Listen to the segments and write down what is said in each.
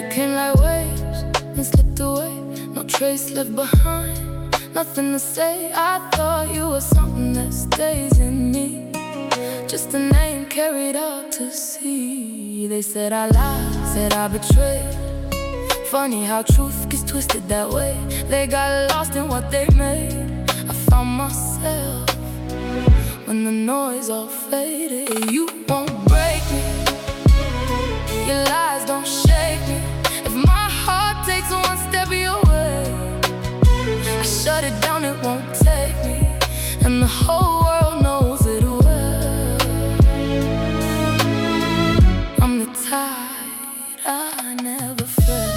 Came like waves and slipped away, no trace left behind, nothing to say. I thought you were something that stays in me, just a name carried out to sea. They said I lied, said I betrayed. Funny how truth gets twisted that way. They got lost in what they made. I found myself when the noise all faded. You won't break me, your lies don't shake me. If my heart takes one step your way, I shut it down, it won't take me. And the whole world knows it well. I'm the tide I never felt.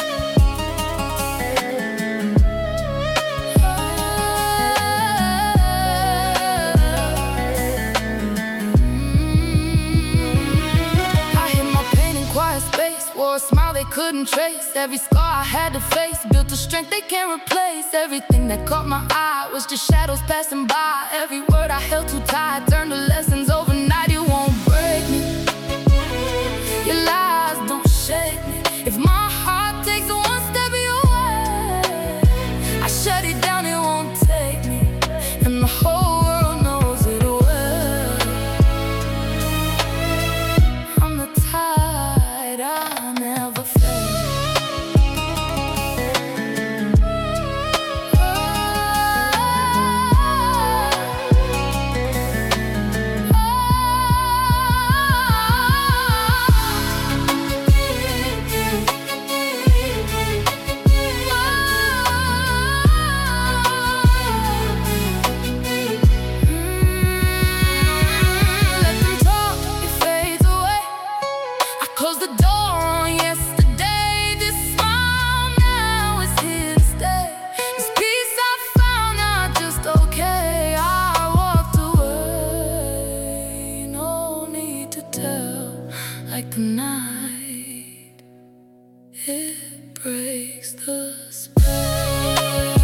Wore a smile they couldn't trace. Every scar I had to face, built a strength they can't replace. Everything that caught my eye was just shadows passing by. Every word I held too tight turned to lessons overnight. You won't break me, your lies don't shake me. If my heart takes one step your way, I shut it down, it won't take me. And the whole world knows it well. I'm the tide I never felt. Close the door on yesterday. This smile now is here to stay. This peace I found not just okay. I walked away, no need to tell. Like the night, it breaks the spell.